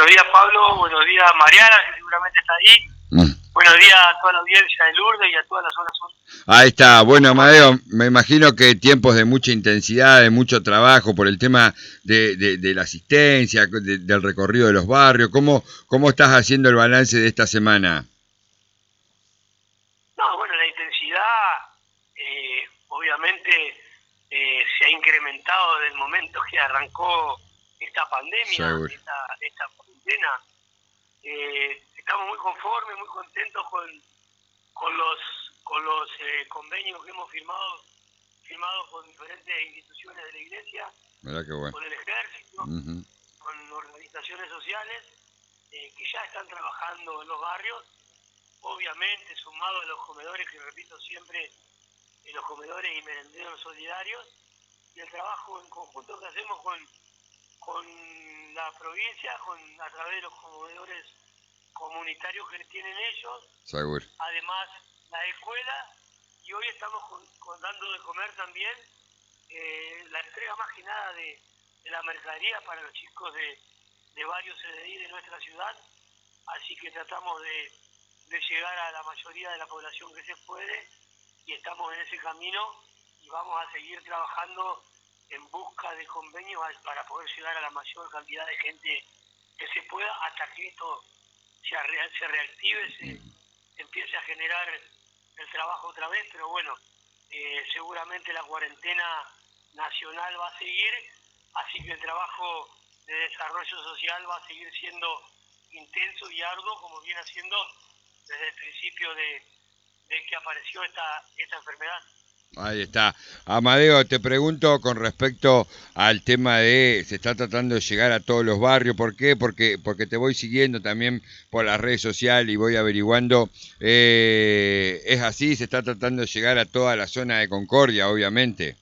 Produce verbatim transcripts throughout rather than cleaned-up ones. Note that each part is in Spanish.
Buenos días, Pablo. Buenos días, Mariana, que seguramente está ahí. Mm. Buenos días a toda la audiencia de Lourdes y a toda la zona sur. Ahí está. Bueno, Amadeo, me imagino que tiempos de mucha intensidad, de mucho trabajo por el tema de, de, de la asistencia, de, del recorrido de los barrios. ¿Cómo, ¿Cómo estás haciendo el balance de esta semana? No, bueno, la intensidad eh, obviamente eh, se ha incrementado desde el momento que arrancó esta pandemia, Seguro. esta, esta cuarentena. Eh, estamos muy conformes, muy contentos con, con los con los eh, convenios que hemos firmado firmado con diferentes instituciones de la Iglesia, Mirá qué bueno. con el Ejército, uh-huh. con organizaciones sociales eh, que ya están trabajando en los barrios, obviamente sumado a los comedores, que repito siempre, en los comedores y merenderos solidarios, y el trabajo en conjunto que hacemos con con la provincia, con a través de los comedores comunitarios que tienen ellos. Seguro. Además, la escuela, y hoy estamos con, con dando de comer también eh, la entrega más que nada de, de la mercadería para los chicos de, de varios C D I de nuestra ciudad, así que tratamos de, de llegar a la mayoría de la población que se puede, y estamos en ese camino y vamos a seguir trabajando en busca de convenios para poder llegar a la mayor cantidad de gente que se pueda, hasta que esto se, re, se reactive, se, se empiece a generar el trabajo otra vez, pero bueno, eh, seguramente la cuarentena nacional va a seguir, así que el trabajo de desarrollo social va a seguir siendo intenso y arduo, como viene haciendo desde el principio de, de que apareció esta, esta enfermedad. Ahí está. Amadeo, te pregunto con respecto al tema de se está tratando de llegar a todos los barrios. ¿Por qué? Porque porque te voy siguiendo también por las redes sociales y voy averiguando. Eh, ¿Es así? ¿Se está tratando de llegar a toda la zona de Concordia, obviamente?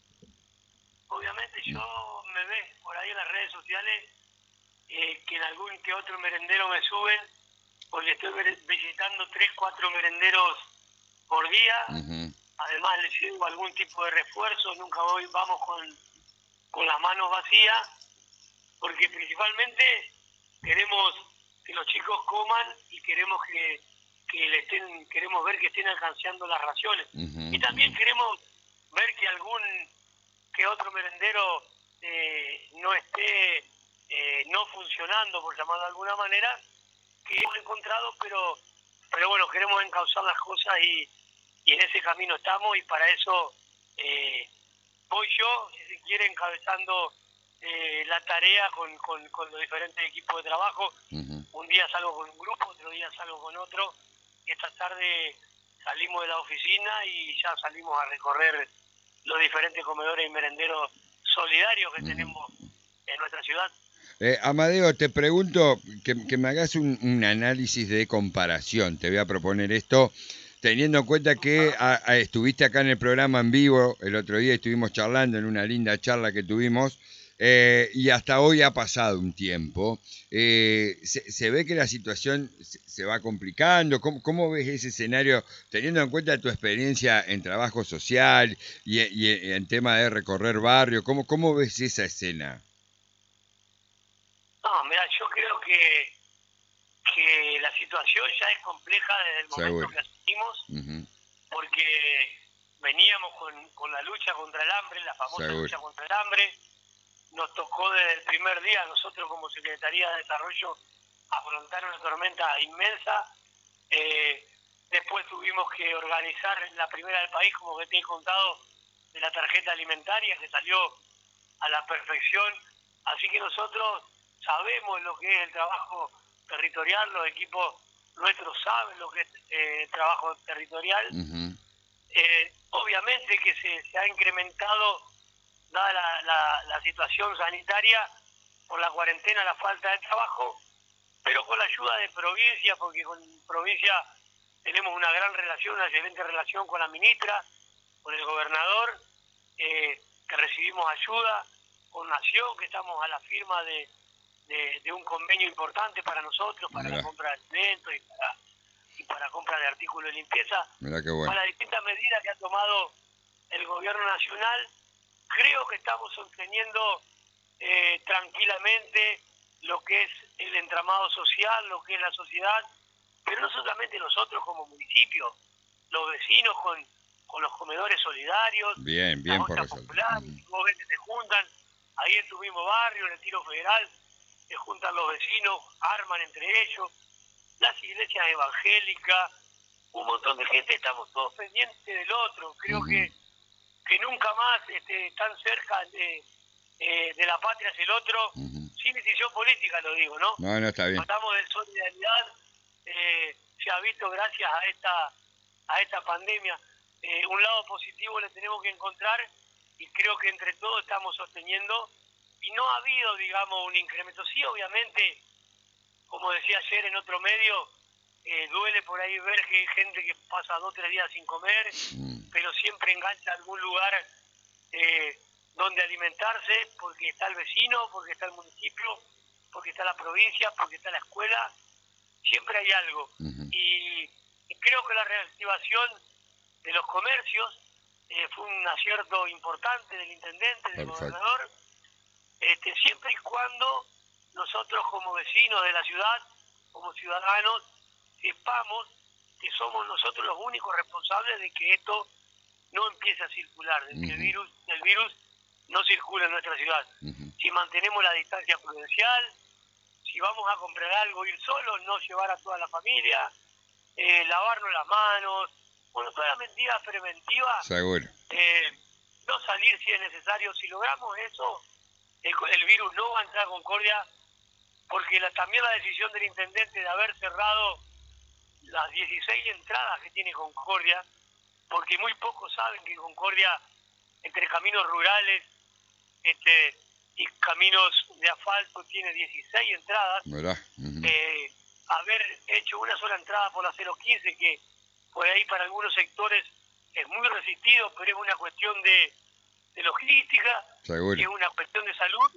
Obviamente yo me ve por ahí en las redes sociales eh, que en algún que otro merendero me suben, porque estoy visitando tres, cuatro merenderos por día. Uh-huh. Además les llevo algún tipo de refuerzo, nunca voy, vamos con, con las manos vacías, porque principalmente queremos que los chicos coman y queremos que, que le estén, queremos ver que estén alcanzando las raciones. Uh-huh. Y también queremos ver que algún que otro merendero eh, no esté eh, no funcionando, por llamarlo de alguna manera, que hemos encontrado, pero, pero bueno, queremos encauzar las cosas y y en ese camino estamos, y para eso eh, voy yo, si se quiere, encabezando eh, la tarea con, con, con los diferentes equipos de trabajo. Uh-huh. Un día salgo con un grupo, otro día salgo con otro, y esta tarde salimos de la oficina y ya salimos a recorrer los diferentes comedores y merenderos solidarios que uh-huh. tenemos en nuestra ciudad. Eh, Amadeo, te pregunto que, que me hagas un, un análisis de comparación. Te voy a proponer esto. Teniendo en cuenta que a, a, estuviste acá en el programa en vivo, el otro día estuvimos charlando en una linda charla que tuvimos, eh, y hasta hoy ha pasado un tiempo. Eh, se, se ve que la situación se, se va complicando. ¿Cómo, ¿Cómo ves ese escenario, teniendo en cuenta tu experiencia en trabajo social y, y en tema de recorrer barrio? ¿Cómo, cómo ves esa escena? No, mira, yo creo que que la situación ya es compleja desde el momento Seguro. que asistimos, uh-huh. porque veníamos con, con la lucha contra el hambre, la famosa Seguro. lucha contra el hambre. Nos tocó desde el primer día, nosotros como Secretaría de Desarrollo, afrontar una tormenta inmensa. Eh, después tuvimos que organizar la primera del país, como que te he contado, de la tarjeta alimentaria, que salió a la perfección. Así que nosotros sabemos lo que es el trabajo territorial, los equipos nuestros saben lo que es eh, el trabajo territorial. Uh-huh. Eh, obviamente que se, se ha incrementado, dada la, la, la situación sanitaria, por la cuarentena, la falta de trabajo, pero con la ayuda de provincia, porque con provincia tenemos una gran relación, una excelente relación con la ministra, con el gobernador, eh, que recibimos ayuda, con Nación, que estamos a la firma de De, de un convenio importante para nosotros, para Mirá. la compra de alimentos y para, y para compra de artículos de limpieza. Mirá qué bueno. Para las distintas medidas que ha tomado el gobierno nacional, creo que estamos sosteniendo eh, tranquilamente lo que es el entramado social, lo que es la sociedad, pero no solamente nosotros como municipio, los vecinos con, con los comedores solidarios, bien, bien, las ollas populares, uh-huh. Vos ves que se juntan, ahí en tu mismo barrio, en el Tiro Federal, se juntan los vecinos, arman entre ellos, las iglesias evangélicas, un montón de gente, estamos todos pendientes del otro, creo uh-huh. que, que nunca más este, tan cerca de, eh, de la patria hacia el otro, uh-huh. sin decisión política lo digo, ¿no? No, no está bien. Tratamos de solidaridad, eh, se ha visto gracias a esta, a esta pandemia, eh, un lado positivo le tenemos que encontrar y creo que entre todos estamos sosteniendo y no ha habido, digamos, un incremento. Sí, obviamente, como decía ayer en otro medio, eh, duele por ahí ver que hay gente que pasa dos o tres días sin comer, mm. pero siempre engancha algún lugar eh, donde alimentarse, porque está el vecino, porque está el municipio, porque está la provincia, porque está la escuela, siempre hay algo. Uh-huh. Y, y creo que la reactivación de los comercios eh, fue un acierto importante del intendente, del Perfecto. gobernador, este, siempre y cuando nosotros como vecinos de la ciudad, como ciudadanos, sepamos que somos nosotros los únicos responsables de que esto no empiece a circular, de que uh-huh. el virus, el virus no circule en nuestra ciudad. Uh-huh. Si mantenemos la distancia prudencial, si vamos a comprar algo, ir solos, no llevar a toda la familia, eh, lavarnos las manos, bueno, todas las medidas preventivas. Seguro. Eh, no salir si es necesario. Si logramos eso, el, el virus no va a entrar a Concordia, porque la, también la decisión del intendente de haber cerrado las dieciséis entradas que tiene Concordia, porque muy pocos saben que Concordia, entre caminos rurales este y caminos de asfalto, tiene dieciséis entradas. Uh-huh. eh, haber hecho una sola entrada por la cero quince, que por ahí para algunos sectores es muy resistido, pero es una cuestión de, de logística, Seguro. Es una cuestión de salud.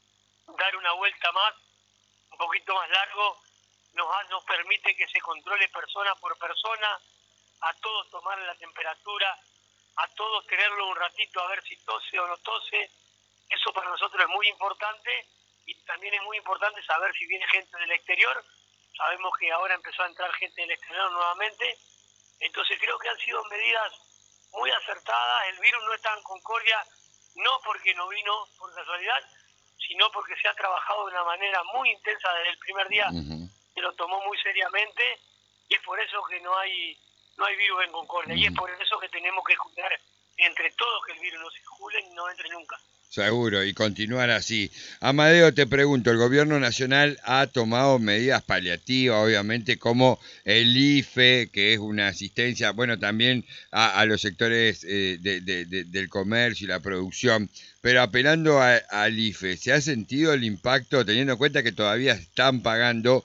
Dar una vuelta más, un poquito más largo, nos, nos permite que se controle persona por persona, a todos tomar la temperatura, a todos tenerlo un ratito a ver si tose o no tose. Eso para nosotros es muy importante, y también es muy importante saber si viene gente del exterior. Sabemos que ahora empezó a entrar gente del exterior nuevamente, entonces creo que han sido medidas muy acertadas. El virus no está en Concordia, no porque no vino por casualidad, sino porque se ha trabajado de una manera muy intensa desde el primer día, uh-huh. se lo tomó muy seriamente, y es por eso que no hay no hay virus en Concordia, uh-huh. y es por eso que tenemos que cuidar entre todos que el virus no circule y no entre nunca. Seguro, y continuar así. Amadeo, te pregunto, el gobierno nacional ha tomado medidas paliativas, obviamente, como el I F E, que es una asistencia, bueno, también a, a los sectores eh, de, de, de, del comercio y la producción, pero apelando a, al I F E, ¿se ha sentido el impacto, teniendo en cuenta que todavía están pagando,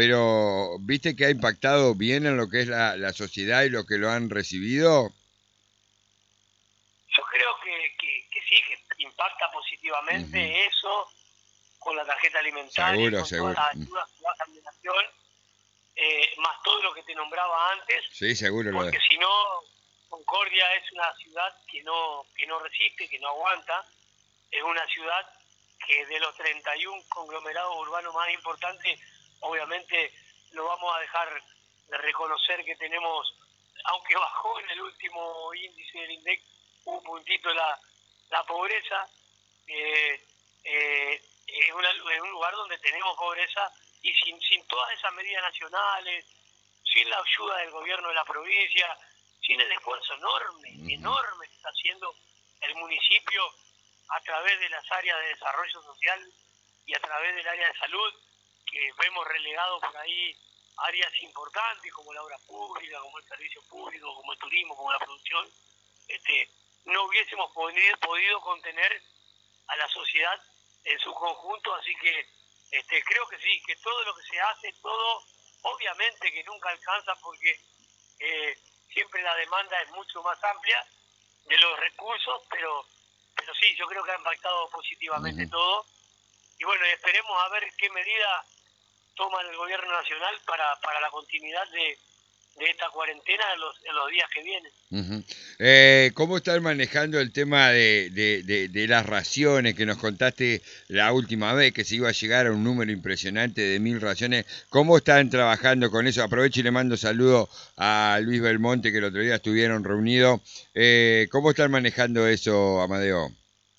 pero viste que ha impactado bien en lo que es la, la sociedad y lo que lo han recibido? Yo creo que, que, que sí, que impacta positivamente uh-huh. eso, con la tarjeta alimentaria, seguro, con seguro. todas las ayudas que vas a alimentación, eh, más todo lo que te nombraba antes. Sí, seguro. Porque si no, Concordia es una ciudad que no, que no resiste, que no aguanta. Es una ciudad que de los treinta y uno conglomerados urbanos más importantes, obviamente no vamos a dejar de reconocer que tenemos, aunque bajó en el último índice del INDEC un puntito la, la pobreza, eh, eh, es, una, es un lugar donde tenemos pobreza, y sin, sin todas esas medidas nacionales, sin la ayuda del gobierno de la provincia, sin el esfuerzo enorme, uh-huh. enorme que está haciendo el municipio a través de las áreas de desarrollo social y a través del área de salud, que vemos relegado por ahí áreas importantes como la obra pública, como el servicio público, como el turismo, como la producción, este no hubiésemos podido, podido contener a la sociedad en su conjunto. Así que este, creo que sí, que todo lo que se hace, todo, obviamente que nunca alcanza, porque eh, siempre la demanda es mucho más amplia de los recursos, pero pero sí, yo creo que ha impactado positivamente uh-huh. todo. Y bueno, esperemos a ver qué medida toma el gobierno nacional para, para la continuidad de, de esta cuarentena en los, en los días que vienen. Uh-huh. eh, ¿Cómo están manejando el tema de, de, de, de las raciones que nos contaste la última vez, que se iba a llegar a un número impresionante de mil raciones? ¿Cómo están trabajando con eso? Aprovecho y le mando saludos a Luis Belmonte, que el otro día estuvieron reunidos. Eh, ¿Cómo están manejando eso, Amadeo?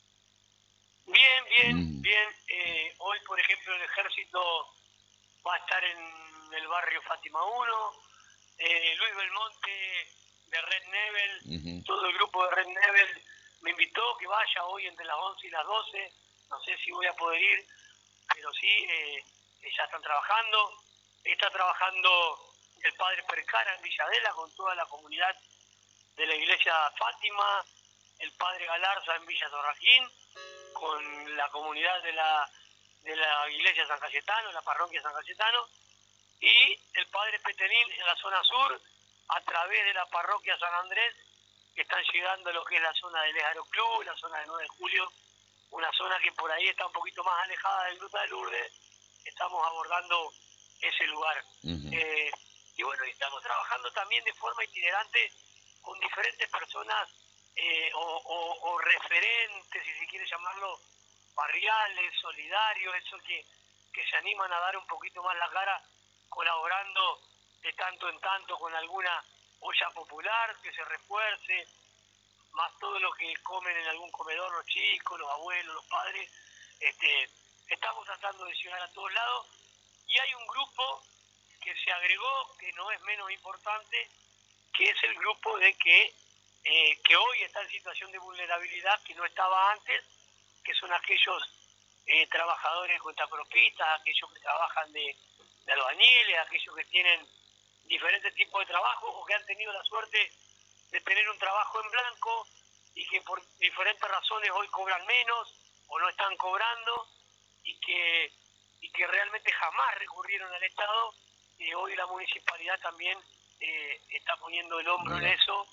Bien, bien, uh-huh. bien. Eh, hoy, por ejemplo, el ejército va a estar en el barrio Fátima uno. Eh, Luis Belmonte de Red Nebel, uh-huh. todo el grupo de Red Nebel me invitó que vaya hoy entre las once y las doce, no sé si voy a poder ir, pero sí, eh, ya están trabajando, está trabajando el padre Percara en Villadela con toda la comunidad de la iglesia Fátima, el padre Galarza en Villa Torraquín, con la comunidad de la, de la iglesia San Cayetano, la parroquia San Cayetano, y el padre Petenín en la zona sur, a través de la parroquia San Andrés, que están llegando a lo que es la zona del Aeroclub, la zona del nueve de julio, una zona que por ahí está un poquito más alejada del Gruta de Lourdes, estamos abordando ese lugar. Uh-huh. eh, y bueno, estamos trabajando también de forma itinerante con diferentes personas eh, o, o, o referentes, si se quiere llamarlo, barriales, solidarios, eso que, que se animan a dar un poquito más la cara, colaborando de tanto en tanto con alguna olla popular que se refuerce, más todo lo que comen en algún comedor los chicos, los abuelos, los padres. Este, estamos tratando de llegar a todos lados y hay un grupo que se agregó, que no es menos importante, que es el grupo de que, eh, que hoy está en situación de vulnerabilidad, que no estaba antes, que son aquellos eh, trabajadores cuentapropistas, aquellos que trabajan de de albañiles, aquellos que tienen diferentes tipos de trabajo o que han tenido la suerte de tener un trabajo en blanco y que por diferentes razones hoy cobran menos o no están cobrando y que y que realmente jamás recurrieron al Estado, y hoy la municipalidad también eh, está poniendo el hombro en eso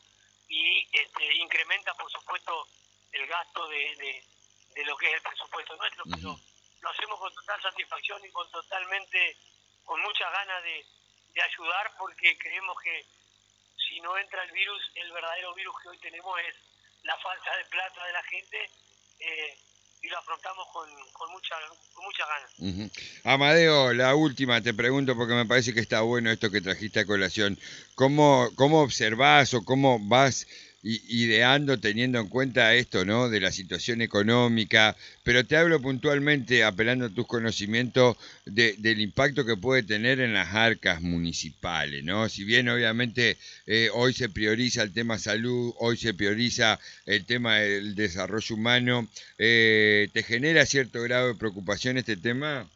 y este, incrementa por supuesto el gasto de, de, de lo que es el presupuesto nuestro, uh-huh. pero lo hacemos con total satisfacción y con totalmente con muchas ganas de, de ayudar, porque creemos que si no entra el virus, el verdadero virus que hoy tenemos es la falta de plata de la gente, eh, y lo afrontamos con, con, mucha, con muchas ganas. Uh-huh. Amadeo, la última te pregunto porque me parece que está bueno esto que trajiste a colación. ¿Cómo, cómo observás o cómo vas ideando teniendo en cuenta esto, ¿no? De la situación económica, pero te hablo puntualmente, apelando a tus conocimientos, de, del impacto que puede tener en las arcas municipales, ¿no? Si bien obviamente eh, hoy se prioriza el tema salud, hoy se prioriza el tema del desarrollo humano, eh, ¿te genera cierto grado de preocupación este tema?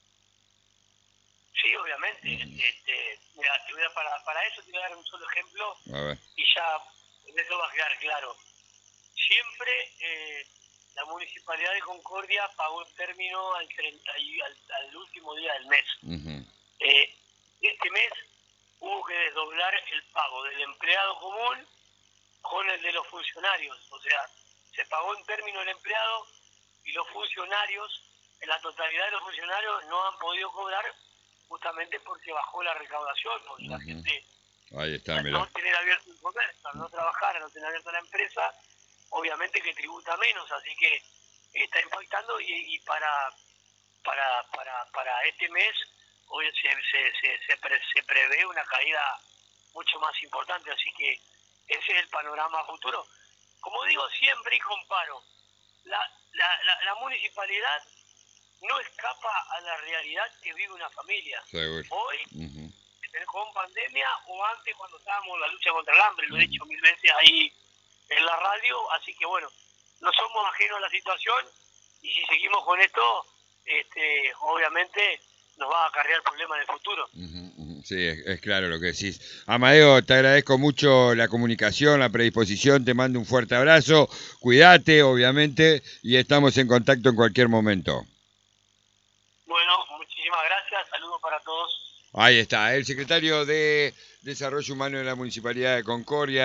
Sí, obviamente. Uh-huh. Este, mira, te voy a, para, para eso te voy a dar un solo ejemplo a ver. Y ya eso va a quedar claro. Siempre eh, la Municipalidad de Concordia pagó el término al, treinta y, al, al último día del mes. Uh-huh. Eh, este mes hubo que desdoblar el pago del empleado común con el de los funcionarios. O sea, se pagó en término el empleado y los funcionarios, en la totalidad de los funcionarios, no han podido cobrar justamente porque bajó la recaudación, porque uh-huh. la gente... Ahí está, al no tener abierto el comercio, al no trabajar, al no tener abierta la empresa, obviamente que tributa menos, así que está impactando y, y para, para para para este mes hoy se, se, se, se, pre, se prevé una caída mucho más importante, así que ese es el panorama futuro. Como digo siempre y comparo, la, la, la, la municipalidad no escapa a la realidad que vive una familia. Seguro. Hoy, uh-huh. con pandemia o antes cuando estábamos en la lucha contra el hambre, lo he dicho mil veces ahí en la radio, así que bueno, no somos ajenos a la situación y si seguimos con esto, este, obviamente nos va a acarrear problemas en el futuro. Uh-huh, uh-huh. Sí, es, es claro lo que decís. Amadeo, te agradezco mucho la comunicación, la predisposición, te mando un fuerte abrazo, cuídate obviamente y estamos en contacto en cualquier momento. Bueno, muchísimas gracias, saludos para todos. Ahí está, el secretario de Desarrollo Humano de la Municipalidad de Concordia.